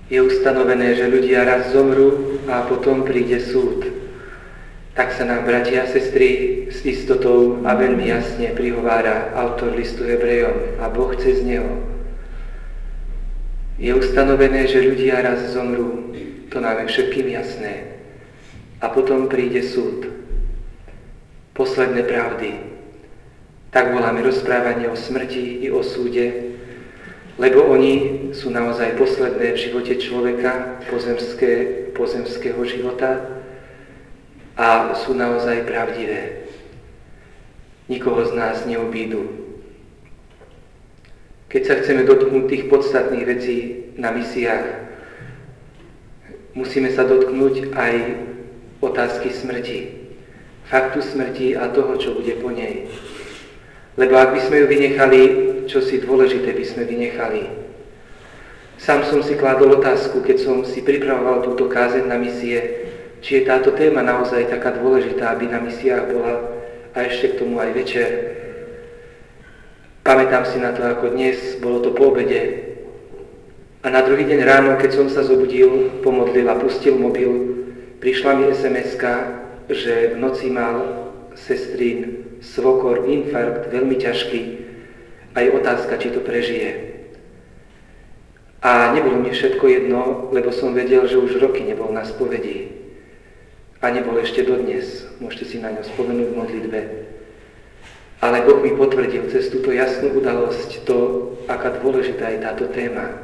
Je ustanovené, že ľudia raz zomrú a potom príde súd. Tak sa nám, bratia a sestry, s istotou a veľmi jasne prihovára autor listu Hebrejom a Boh cez neho. Je ustanovené, že ľudia raz zomrú, to nám je všetkým jasné. A potom príde súd. Posledné pravdy. Tak voláme rozprávanie o smrti i o súde, lebo oni sú naozaj posledné v živote človeka, pozemského života a sú naozaj pravdivé. Nikoho z nás neobídu. Keď sa chceme dotknúť tých podstatných vecí na misiách, musíme sa dotknúť aj otázky smrti, faktu smrti a toho, čo bude po nej. Lebo ak by sme ju vynechali, čosi dôležité by sme vynechali. Sám som si kládol otázku, keď som si pripravoval túto kázeň na misie, či je táto téma naozaj taká dôležitá, aby na misiách bola a ešte k tomu aj večer. Pamätám si na to, ako dnes, bolo to po obede. A na druhý deň ráno, keď som sa zobudil, pomodlil a pustil mobil, prišla mi SMS-ka, že v noci mal sestrín svokor infarkt, veľmi ťažký, a je otázka, či to prežije. A nebolo mi všetko jedno, lebo som vedel, že už roky nebol na spovedi. A nebol ešte dodnes. Môžete si na ňo spomenúť v modlitbe. Ale Boh mi potvrdil cez túto jasnú udalosť to, aká dôležitá je táto téma.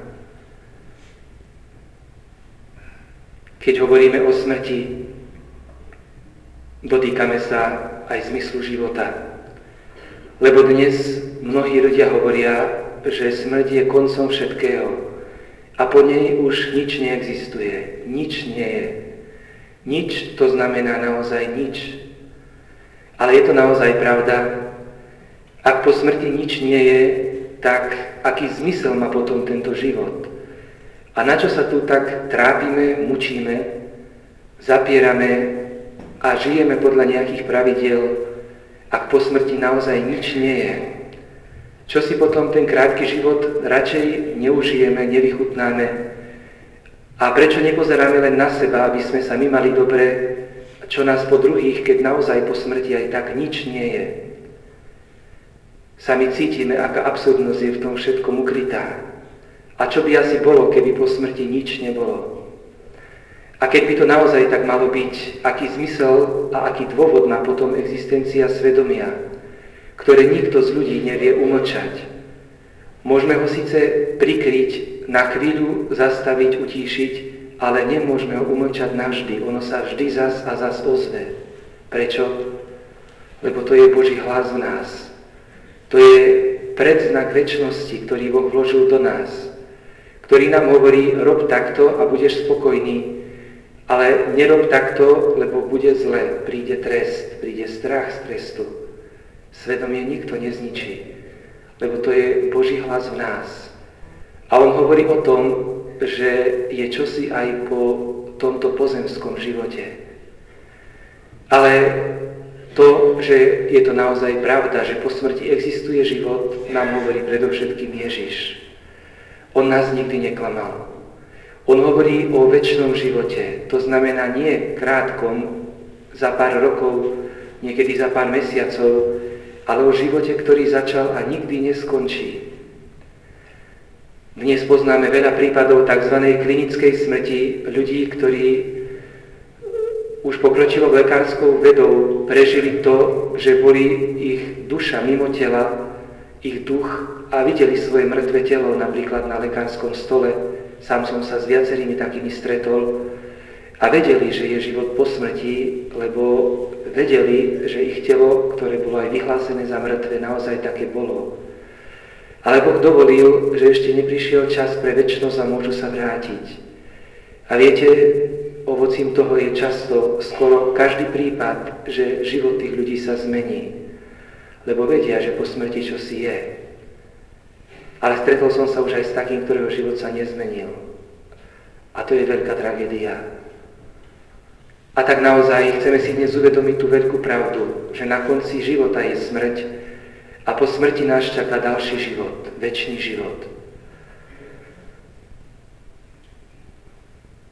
Keď hovoríme o smrti, dotýkame sa aj zmyslu života. Lebo dnes mnohí ľudia hovoria, že smrť je koncom všetkého a po nej už nič neexistuje, nič nie je. Nič to znamená naozaj nič. Ale je to naozaj pravda? Ak po smrti nič nie je, tak aký zmysel má potom tento život? A na čo sa tu tak trápime, mučíme, zapierame a žijeme podľa nejakých pravidiel, ak po smrti naozaj nič nie je? Čo si potom ten krátky život radšej neužijeme, nevychutnáme? A prečo nepozeráme len na seba, aby sme sa my mali dobre, čo nás po druhých, keď naozaj po smrti aj tak nič nie je? Sami cítime, aká absurdnosť je v tom všetkom ukrytá. A čo by asi bolo, keby po smrti nič nebolo? A keď by to naozaj tak malo byť, aký zmysel a aký dôvod má potom existencia svedomia, ktoré nikto z ľudí nevie umlčať? Môžeme ho síce prikryť, na chvíľu zastaviť, utíšiť, ale nemôžeme ho umlčať navždy. Ono sa vždy zas a zas ozve. Prečo? Lebo to je Boží hlas v nás. To je predznak večnosti, ktorý Boh vložil do nás, ktorý nám hovorí, rob takto a budeš spokojný, ale nerob takto, lebo bude zle, príde trest, príde strach z trestu. Svedomie nikto nezničí, lebo to je Boží hlas v nás. A on hovorí o tom, že je čosi aj po tomto pozemskom živote. Ale to, že je to naozaj pravda, že po smrti existuje život, nám hovorí predovšetkým Ježiš. On nás nikdy neklamal. On hovorí o večnom živote. To znamená nie krátkom, za pár rokov, niekedy za pár mesiacov, ale o živote, ktorý začal a nikdy neskončí. Dnes poznáme veľa prípadov tzv. Klinickej smrti ľudí, ktorí už pokročilou lekárskou vedou prežili to, že boli ich duša mimo tela, ich duch a videli svoje mŕtve telo napríklad na lekárskom stole. Sám som sa s viacerými takými stretol a vedeli, že je život po smrti, lebo vedeli, že ich telo, ktoré bolo aj vyhlásené za mŕtve, naozaj také bolo. Ale Boh dovolil, že ešte neprišiel čas pre večnosť a môžu sa vrátiť. A viete, ovocím toho je často skoro každý prípad, že život tých ľudí sa zmení. Lebo vedia, že po smrti čosi je. Ale stretol som sa už aj s takým, ktorého život sa nezmenil. A to je veľká tragédia. A tak naozaj chceme si dnes uvedomiť tú veľkú pravdu, že na konci života je smrť a po smrti nás čaká ďalší život, večný život.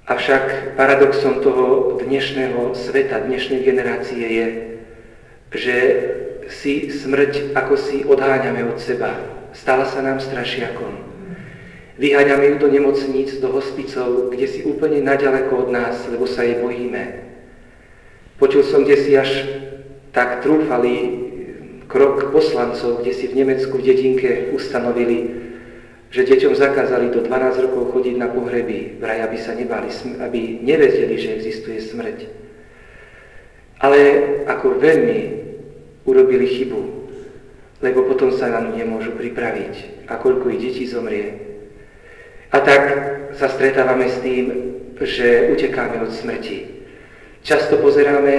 Avšak paradoxom toho dnešného sveta, dnešnej generácie je, že si smrť ako si odháňame od seba. Stala sa nám strašiakom. Vyháňame ju do nemocníc, do hospicov, kde si úplne naďaleko od nás, lebo sa jej bojíme. Počul som kdesi až tak trúfalý krok poslancov, kde si v Nemecku v dedinke ustanovili, že deťom zakázali do 12 rokov chodiť na pohreby, vraj aby sa nebali, aby nevedeli, že existuje smrť. Ale ako veľmi urobili chybu, lebo potom sa na ňu nemôžu pripraviť. A koľko ich detí zomrie. A tak sa stretávame s tým, že utekáme od smrti. Často pozeráme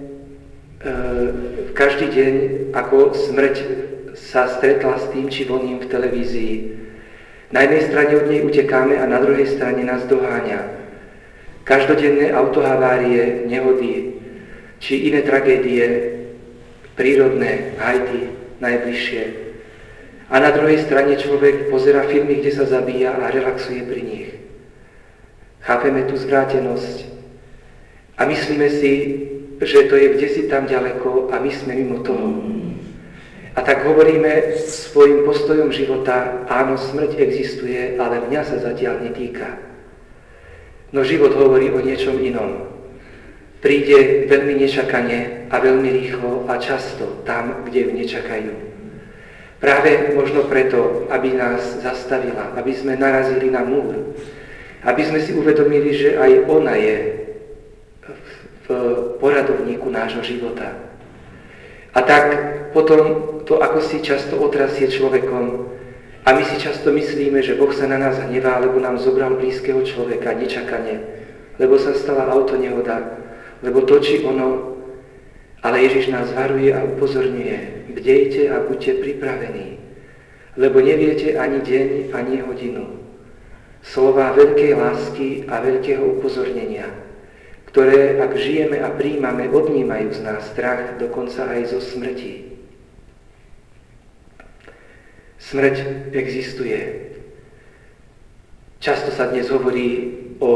každý deň, ako smrť sa stretla s tým či voným v televízii. Na jednej strane od nej utekáme a na druhej strane nás doháňa. Každodenné autohavárie, nehody či iné tragédie, prírodné, Haiti najbližšie. A na druhej strane človek pozerá filmy, kde sa zabíja a relaxuje pri nich. Chápeme tú zvrátenosť a myslíme si, že to je kdesi tam ďaleko a my sme mimo toho. A tak hovoríme svojim postojom života, áno, smrť existuje, ale mňa sa zatiaľ netýka. No život hovorí o niečom inom. Príde veľmi nečakane a veľmi rýchlo a často tam, kde ju nečakajú. Práve možno preto, aby nás zastavila, aby sme narazili na múr, aby sme si uvedomili, že aj ona je v poradovníku nášho života. A tak potom to ako si často otrasie človekom a my si často myslíme, že Boh sa na nás hnevá, lebo nám zobral blízkeho človeka nečakane, lebo sa stala autonehoda, lebo to či ono, ale Ježiš nás varuje a upozorňuje. Bdejte a buďte pripravení, lebo neviete ani deň, ani hodinu. Slová veľkej lásky a veľkého upozornenia, ktoré, ak žijeme a príjmame, odnímajú z nás strach, dokonca aj zo smrti. Smrť existuje. Často sa dnes hovorí o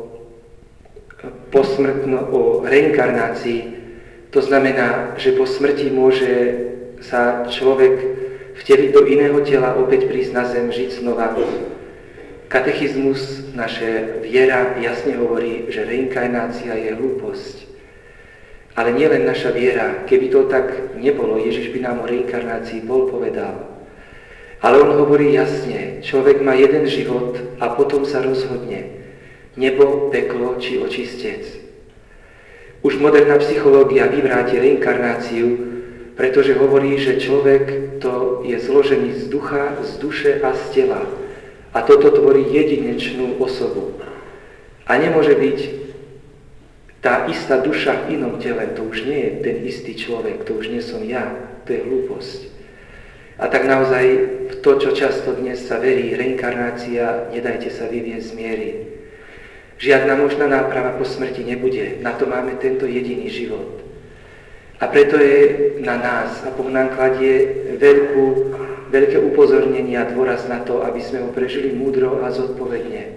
reinkarnácii. To znamená, že po smrti môže sa človek vteliť do iného tela, opäť prísť na zem, žiť znova. Katechizmus, naša viera jasne hovorí, že reinkarnácia je hlúposť. Ale nielen naša viera, keby to tak nebolo, Ježiš by nám o reinkarnácii bol povedal. Ale on hovorí jasne, človek má jeden život a potom sa rozhodne. Nebo, peklo či očistec. Už moderná psychológia vyvráti reinkarnáciu, pretože hovorí, že človek to je zložený z ducha, z duše a z tela. A toto tvorí jedinečnú osobu. A nemôže byť tá istá duša v inom tele. To už nie je ten istý človek, to už nie som ja. To je hlúposť. A tak naozaj v to, čo často dnes sa verí, reinkarnácia, nedajte sa vyviesť z miery. Žiadna možná náprava po smrti nebude. Na to máme tento jediný život. A preto je na nás a Boh nám kladie veľké upozornenie a dôraz na to, aby sme ho prežili múdro a zodpovedne.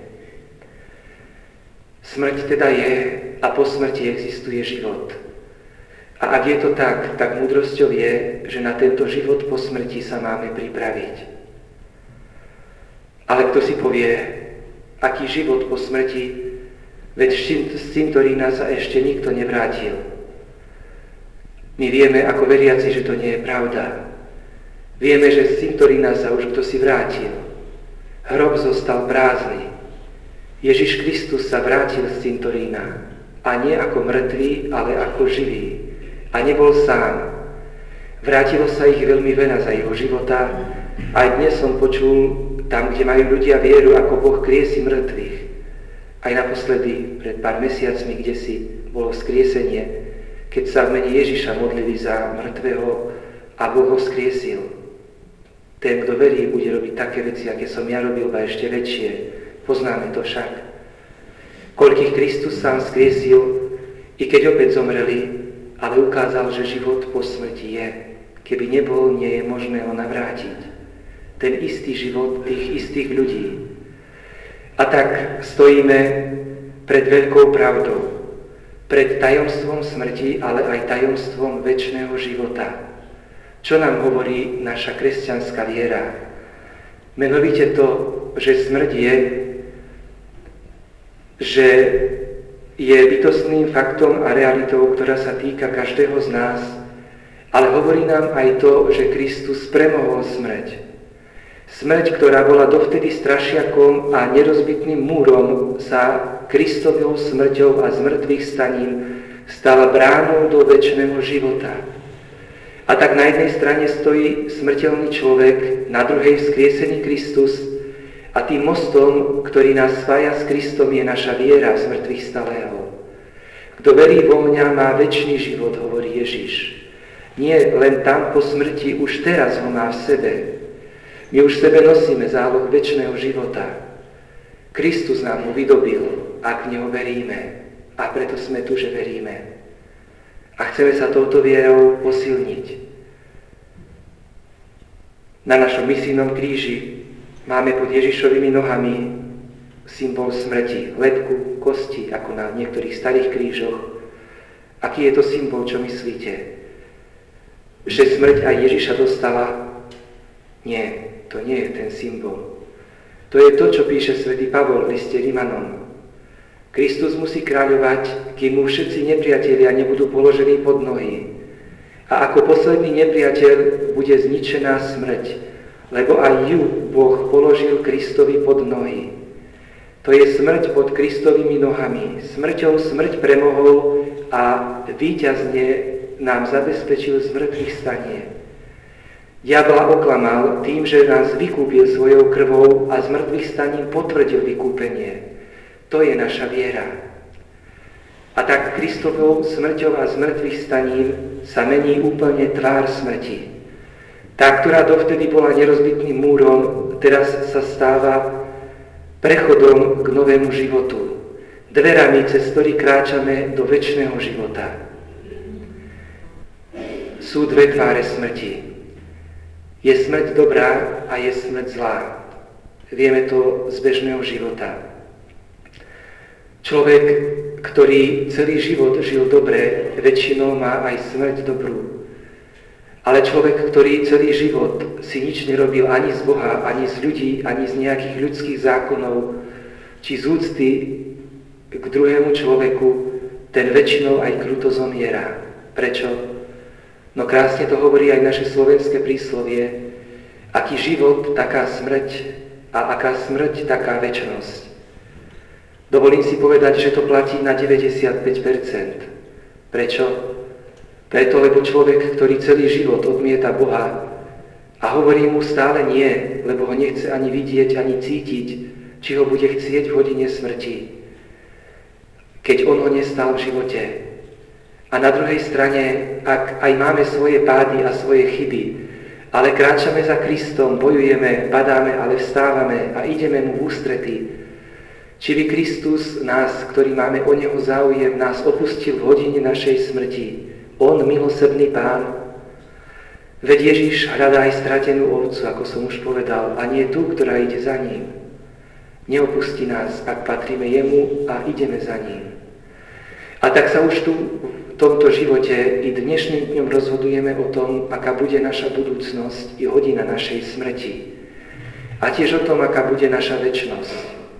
Smrť teda je a po smrti existuje život. A ak je to tak, tak múdrosťou je, že na tento život po smrti sa máme pripraviť. Ale kto si povie, aký život po smrti, veď z cintorína sa ešte nikto nevrátil. My vieme ako veriaci, že to nie je pravda. Vieme, že z cintorína sa už kto si vrátil. Hrob zostal prázdny. Ježiš Kristus sa vrátil z cintorína. A nie ako mŕtvý, ale ako živý. A nebol sám. Vrátilo sa ich veľmi veľa za jeho života. Aj dnes som počul, tam, kde majú ľudia vieru, ako Boh kriesi mŕtvych. Aj naposledy, pred pár mesiacmi, kdesi bolo vzkriesenie, keď sa v mene Ježiša modlili za mŕtvého a Boh ho vzkriesil. Ten, kto verí, bude robiť také veci, aké som ja robil, a ešte väčšie. Poznáme to však. Koľkých Kristus sám vzkriesil, i keď opäť zomreli, ale ukázal, že život po smrti je. Keby nebol, nie je možné ho navrátiť. Ten istý život tých istých ľudí. A tak stojíme pred veľkou pravdou, pred tajomstvom smrti, ale aj tajomstvom večného života. Čo nám hovorí naša kresťanská viera? Menovite to, že smrť je bytostným faktom a realitou, ktorá sa týka každého z nás, ale hovorí nám aj to, že Kristus premohol smrť. Smrť, ktorá bola dovtedy strašiakom a nerozbitným múrom, sa Kristovou smrťou a zmrtvých staním stala bránou do večného života. A tak na jednej strane stojí smrteľný človek, na druhej vzkriesený Kristus a tým mostom, ktorý nás spája s Kristom, je naša viera v zmrtvých stalého. Kto verí vo mňa, má večný život, hovorí Ježiš. Nie len tam po smrti, už teraz ho má v sebe. My už v sebe nosíme záloh večného života. Kristus nám ho vydobil, ak v neho veríme. A preto sme tu, že veríme. A chceme sa touto vierou posilniť. Na našom misijnom kríži máme pod Ježišovými nohami symbol smrti, lebku, kosti, ako na niektorých starých krížoch. Aký je to symbol, čo myslíte? Že smrť aj Ježiša dostala? Nie. To nie je ten symbol. To je to, čo píše svätý Pavol v liste Rimanom. Kristus musí kráľovať, kým mu všetci nepriatelia nebudú položení pod nohy. A ako posledný nepriateľ bude zničená smrť, lebo aj ju Boh položil Kristovi pod nohy. To je smrť pod Kristovými nohami. Smrťou smrť premohol a víťazne nám zabezpečil zmrtvých stanie. Diabla oklamal tým, že nás vykúpil svojou krvou a z mŕtvych staním potvrdil vykúpenie. To je naša viera. A tak Kristovou smrťou a z mŕtvych staním sa mení úplne tvár smrti. Tá, ktorá dovtedy bola nerozbitným múrom, teraz sa stáva prechodom k novému životu. Dverami, cez ktorý kráčame do večného života. Sú dve tváre smrti. Je smrť dobrá a je smrť zlá. Vieme to z bežného života. Človek, ktorý celý život žil dobre, väčšinou má aj smrť dobrú. Ale človek, ktorý celý život si nič nerobil ani z Boha, ani z ľudí, ani z nejakých ľudských zákonov, či z úcty k druhému človeku, ten väčšinou aj kruto zomiera. Prečo? No krásne to hovorí aj naše slovenské príslovie, aký život, taká smrť a aká smrť, taká večnosť. Dovolím si povedať, že to platí na 95%. Prečo? Preto, lebo človek, ktorý celý život odmieta Boha a hovorí mu stále nie, lebo ho nechce ani vidieť, ani cítiť, či ho bude chcieť v hodine smrti, keď on ho nestal v živote. A na druhej strane, ak aj máme svoje pády a svoje chyby, ale kráčame za Kristom, bojujeme, padáme, ale vstávame a ideme mu v ústrety, či by Kristus nás, ktorý máme o neho záujem, nás opustil v hodine našej smrti. On, milosrdný Pán. Veď Ježiš hľadá aj stratenú ovcu, ako som už povedal, a nie tú, ktorá ide za ním. Neopustí nás, ak patríme jemu a ideme za ním. A tak sa už tu v tomto živote i dnešným dňom rozhodujeme o tom, aká bude naša budúcnosť i hodina našej smrti. A tiež o tom, aká bude naša večnosť.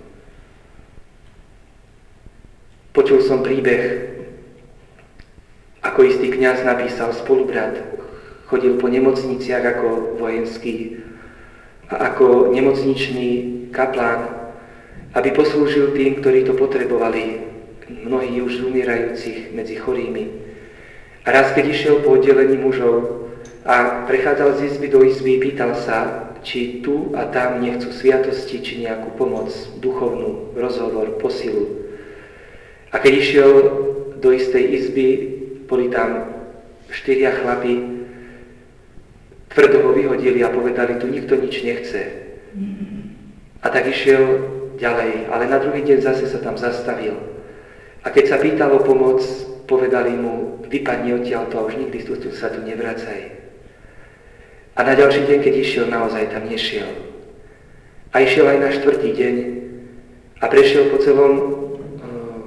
Počul som príbeh, ako istý kňaz napísal spolubrat, chodil po nemocniciach ako vojenský a ako nemocničný kaplán, aby poslúžil tým, ktorí to potrebovali, mnohí už umierajúcich medzi chorými. A raz, keď išiel po oddelení mužov a prechádzal z izby do izby, pýtal sa, či tu a tam nechcú sviatosti, či nejakú pomoc, duchovnú, rozhovor, posilu. A keď išiel do istej izby, boli tam 4 chlapi, tvrdo ho vyhodili a povedali, tu nikto nič nechce. A tak išiel ďalej, ale na druhý deň zase sa tam zastavil. A keď sa pýtal o pomoc, povedali mu, vypadni odtiaľto a už nikdy sa tu nevracaj. A na ďalší deň, keď išiel, naozaj tam nešiel. A išiel aj na 4. deň a prešiel po celom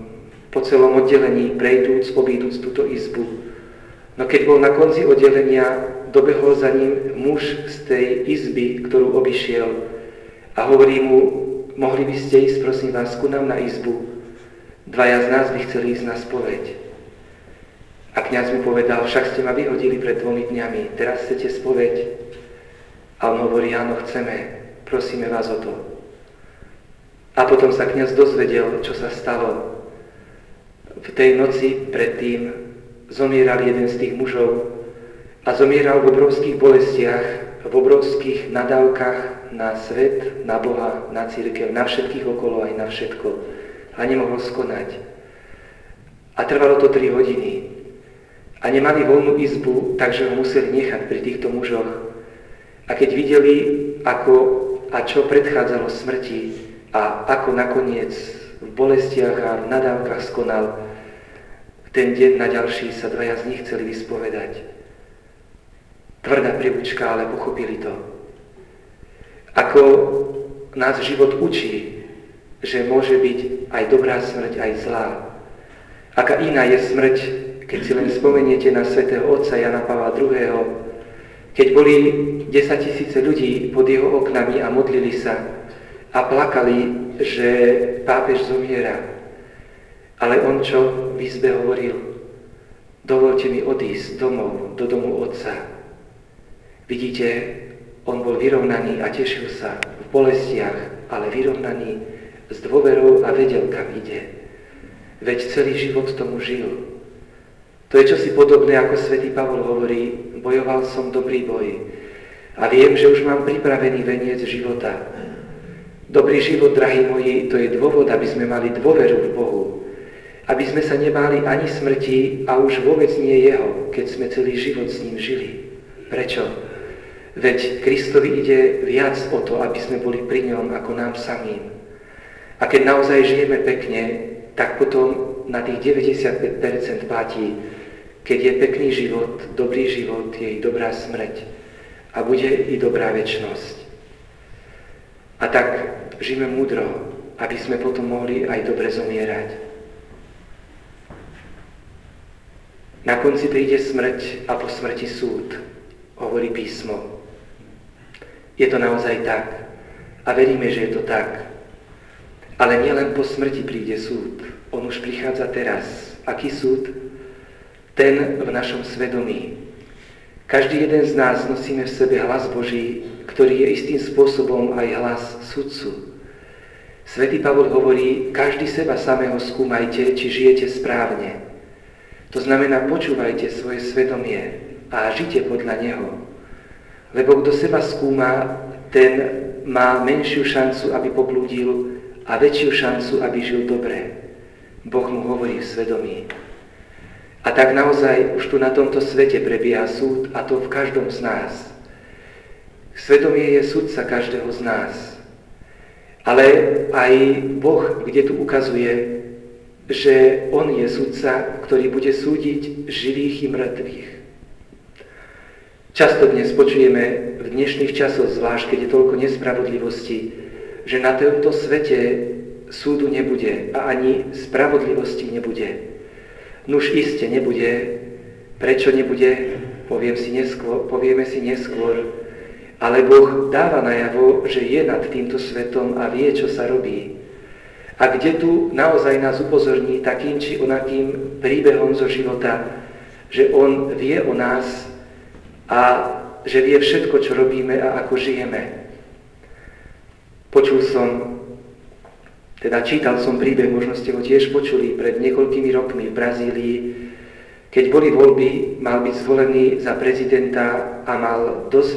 po celom oddelení, prejdúc, obídúc túto izbu. No keď bol na konci oddelenia, dobehol za ním muž z tej izby, ktorú obišiel a hovorí mu, mohli by ste ísť, prosím vás, ku nám na izbu. Dvaja z nás by chceli ísť na spoveď. A kňaz mu povedal, však ste ma vyhodili pred 2 dňami, teraz chcete spoveď? A on hovorí, áno, chceme, prosíme vás o to. A potom sa kňaz dozvedel, čo sa stalo. V tej noci predtým zomieral jeden z tých mužov a zomieral v obrovských bolestiach, v obrovských nadávkach na svet, na Boha, na cirkev, na všetkých okolo aj na všetko. A nemohol skonať. A trvalo to 3 hodiny. A nemali voľnú izbu, takže ho museli nechať pri týchto mužoch. A keď videli, ako a čo predchádzalo smrti a ako nakoniec v bolestiach a v nadávkach skonal, ten deň na ďalší sa 2 z nich chceli vyspovedať. Tvrdá príručka, ale pochopili to. Ako nás život učí, že môže byť aj dobrá smrť, aj zlá. Aká iná je smrť, keď si len spomeniete na svätého otca Jana Pavla II., keď boli 10 000 ľudí pod jeho oknami a modlili sa a plakali, že pápež zomiera. Ale on čo v izbe hovoril? Dovolte mi odísť domov, do domu otca. Vidíte, on bol vyrovnaný a tešil sa v bolestiach, ale vyrovnaný s dôverou a vedel, kam ide. Veď celý život tomu žil. To je čosi podobné, ako svätý Pavol hovorí, bojoval som dobrý boj a viem, že už mám pripravený veniec života. Dobrý život, drahí moji, to je dôvod, aby sme mali dôveru v Bohu. Aby sme sa nebáli ani smrti a už vôbec nie jeho, keď sme celý život s ním žili. Prečo? Veď Kristovi ide viac o to, aby sme boli pri ňom ako nám samým. A keď naozaj žijeme pekne, tak potom na tých 95% platí, keď je pekný život, dobrý život, je i dobrá smrť a bude i dobrá večnosť. A tak žijeme múdro, aby sme potom mohli aj dobre zomierať. Na konci príde smrť a po smrti súd, hovorí písmo. Je to naozaj tak a veríme, že je to tak. Ale nielen po smrti príde súd, on už prichádza teraz. Aký súd? Ten v našom svedomí. Každý jeden z nás nosíme v sebe hlas Boží, ktorý je istým spôsobom aj hlas sudcu. Svätý Pavol hovorí, každý seba samého skúmajte, či žijete správne. To znamená, počúvajte svoje svedomie a žite podľa neho. Lebo kto seba skúma, ten má menšiu šancu, aby poblúdil a väčšiu šancu, aby žil dobre. Boh mu hovorí v svedomí. A tak naozaj už tu na tomto svete prebieha súd, a to v každom z nás. Svedomie je sudca každého z nás. Ale aj Boh, kde tu ukazuje, že on je sudca, ktorý bude súdiť živých i mŕtvych. Často dnes počujeme v dnešných časoch, zvlášť keď je toľko nespravodlivosti, že na tomto svete súdu nebude a ani spravodlivosti nebude. Nuž iste nebude. Prečo nebude? Povieme si neskôr. Ale Boh dáva najavo, že je nad týmto svetom a vie, čo sa robí. A kde tu naozaj nás upozorní takým či onakým príbehom zo života, že on vie o nás a že vie všetko, čo robíme a ako žijeme. Čítal som príbeh, možno ste ho tiež počuli, pred niekoľkými rokmi v Brazílii, keď boli voľby, mal byť zvolený za prezidenta a mal dosť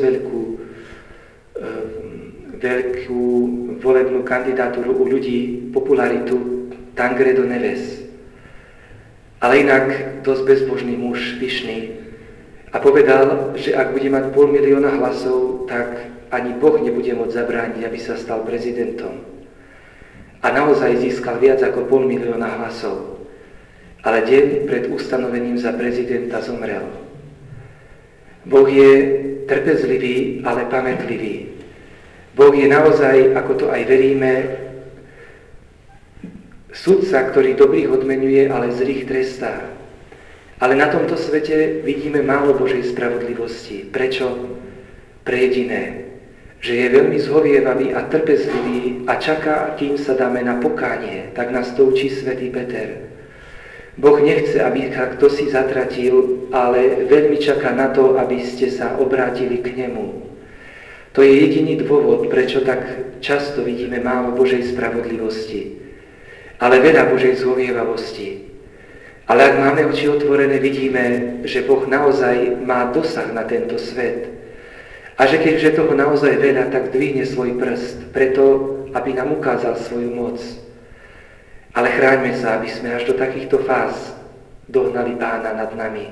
veľkú volebnú kandidatúru u ľudí, popularitu Tancredo Neves. Ale inak dosť bezbožný muž, pyšný. A povedal, že ak bude mať 500 000 hlasov, tak ani Boh nebude môcť zabrániť, aby sa stal prezidentom. A naozaj získal viac ako 500 000 hlasov. Ale deň pred ustanovením za prezidenta zomrel. Boh je trpezlivý, ale pamätlivý. Boh je naozaj, ako to aj veríme, Sudca, ktorý dobrých odmenuje, ale zlých trestá. Ale na tomto svete vidíme málo Božej spravodlivosti. Prečo? Pre jediné, že je veľmi zhovievavý a trpezlivý a čaká, kým sa dáme na pokánie, tak nás to učí svätý Peter. Boh nechce, aby sa kto si zatratil, ale veľmi čaká na to, aby ste sa obrátili k nemu. To je jediný dôvod, prečo tak často vidíme málo Božej spravodlivosti, ale veľa Božej zhovievavosti. Ale ak máme oči otvorené, vidíme, že Boh naozaj má dosah na tento svet. A že keďže toho naozaj veľa, tak dvihne svoj prst, preto, aby nám ukázal svoju moc. Ale chráňme sa, aby sme až do takýchto fáz dohnali Pána nad nami.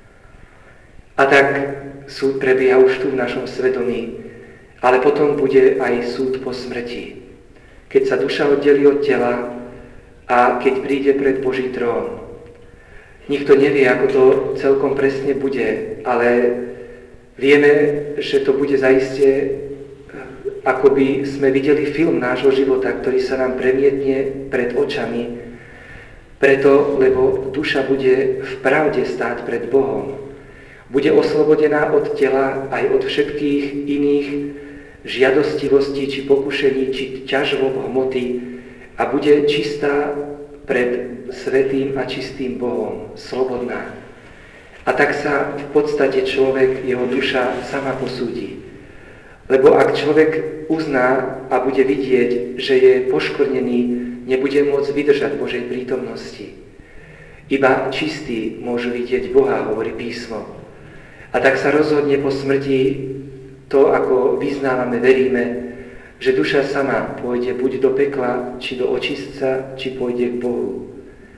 A tak súd prebieha už tu v našom svedomí, ale potom bude aj súd po smrti. Keď sa duša oddelí od tela a keď príde pred Boží trón. Nikto nevie, ako to celkom presne bude, ale vieme, že to bude zaiste, ako by sme videli film nášho života, ktorý sa nám premietne pred očami, preto, lebo duša bude v pravde stáť pred Bohom. Bude oslobodená od tela aj od všetkých iných žiadostivostí, či pokušení, či ťažob hmoty a bude čistá pred svätým a čistým Bohom, slobodná. A tak sa v podstate človek, jeho duša sama posúdi. Lebo ak človek uzná a bude vidieť, že je poškvrnený, nebude môcť vydržať Božej prítomnosti. Iba čistí môžu vidieť Boha, hovorí písmo. A tak sa rozhodne po smrti to, ako vyznávame, veríme, že duša sama pôjde buď do pekla, či do očistca, či pôjde k Bohu.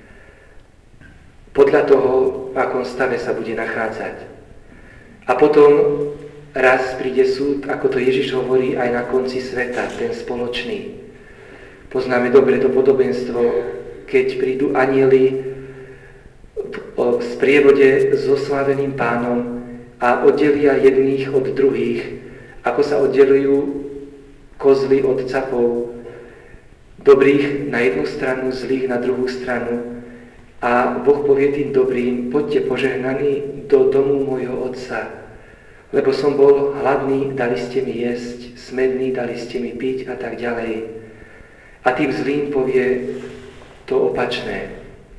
Podľa toho, v akom stave sa bude nachádzať. A potom raz príde súd, ako to Ježiš hovorí aj na konci sveta, ten spoločný. Poznáme dobre to podobenstvo, keď prídu anjeli v sprievode s osláveným Pánom a oddelia jedných od druhých, ako sa oddelujú kozly od capov, dobrých na jednu stranu, zlých na druhú stranu. A Boh povie tým dobrým, poďte požehnaní do domu môjho Otca, lebo som bol hladný, dali ste mi jesť, smedný, dali ste mi piť a tak ďalej. A tým zlým povie to opačné.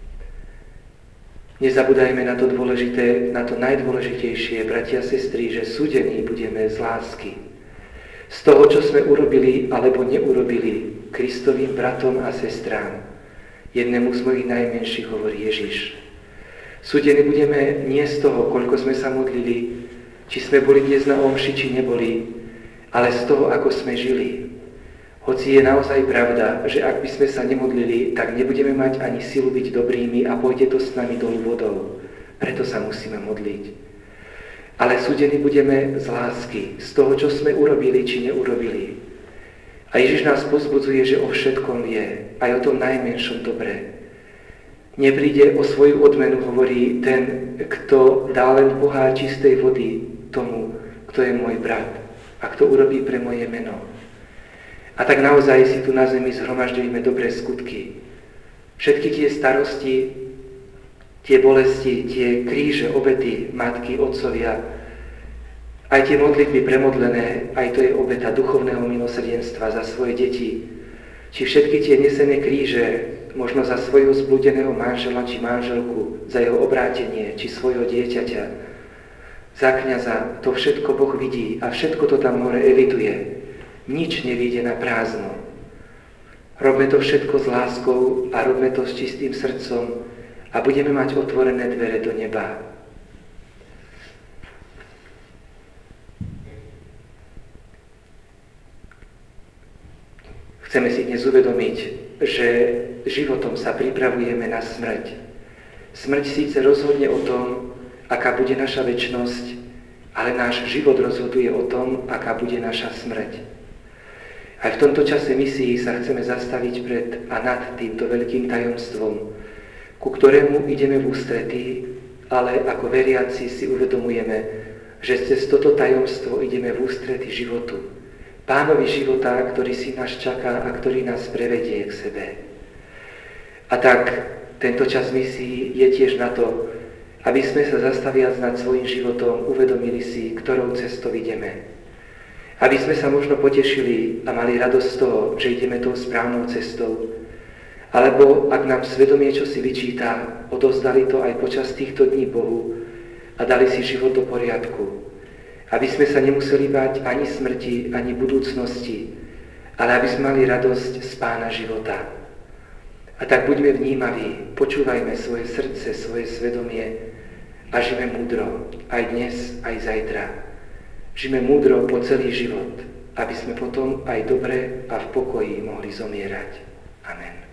Nezabúdajme na to dôležité, na to najdôležitejšie, bratia a sestry, že súdení budeme z lásky. Z toho, čo sme urobili alebo neurobili Kristovým bratom a sestrám. Jednému z mojich najmenších hovorí Ježiš. Súdení budeme nie z toho, koľko sme sa modlili, či sme boli dnes na omši, či neboli, ale z toho, ako sme žili. Hoci je naozaj pravda, že ak by sme sa nemodlili, tak nebudeme mať ani silu byť dobrými a pôjde to s nami dolu vodou. Preto sa musíme modliť. Ale súdení budeme z lásky, z toho, čo sme urobili, či neurobili. A Ježiš nás pozbudzuje, že o všetkom vie, aj o tom najmenšom dobre. Nepríde o svoju odmenu, hovorí ten, kto dá len pohár čistej vody tomu, kto je môj brat a kto urobí pre moje meno. A tak naozaj si tu na zemi zhromažďujeme dobré skutky. Všetky tie starosti, tie bolesti, tie kríže, obety, matky, otcovia, aj tie modlitby premodlené, aj to je obeta duchovného milosrdenstva za svoje deti. Či všetky tie nesené kríže, možno za svojho zblúdeného manžela či manželku, za jeho obrátenie, či svojho dieťaťa, za kňaza, to všetko Boh vidí a všetko to tam hore eviduje. Nič nevíde na prázdno. Robme to všetko s láskou a robme to s čistým srdcom a budeme mať otvorené dvere do neba. Chceme si dnes uvedomiť, že životom sa pripravujeme na smrť. Smrť síce rozhodne o tom, aká bude naša večnosť, ale náš život rozhoduje o tom, aká bude naša smrť. Aj v tomto čase misií sa chceme zastaviť pred a nad týmto veľkým tajomstvom, ku ktorému ideme v ústretí, ale ako veriaci si uvedomujeme, že cez toto tajomstvo ideme v ústretí životu. Pánovi života, ktorý si nás čaká a ktorý nás prevedie k sebe. A tak tento čas misií je tiež na to, aby sme sa zastaviac nad svojím životom uvedomili si, ktorou cestou ideme. Aby sme sa možno potešili a mali radosť z toho, že ideme tou správnou cestou. Alebo ak nám svedomie čosi vyčíta, odovzdali to aj počas týchto dní Bohu a dali si život do poriadku. Aby sme sa nemuseli báť ani smrti, ani budúcnosti, ale aby sme mali radosť z Pána života. A tak buďme vnímaví, počúvajme svoje srdce, svoje svedomie a žijme múdro, aj dnes, aj zajtra. Žijme múdro po celý život, aby sme potom aj dobre a v pokoji mohli zomierať. Amen.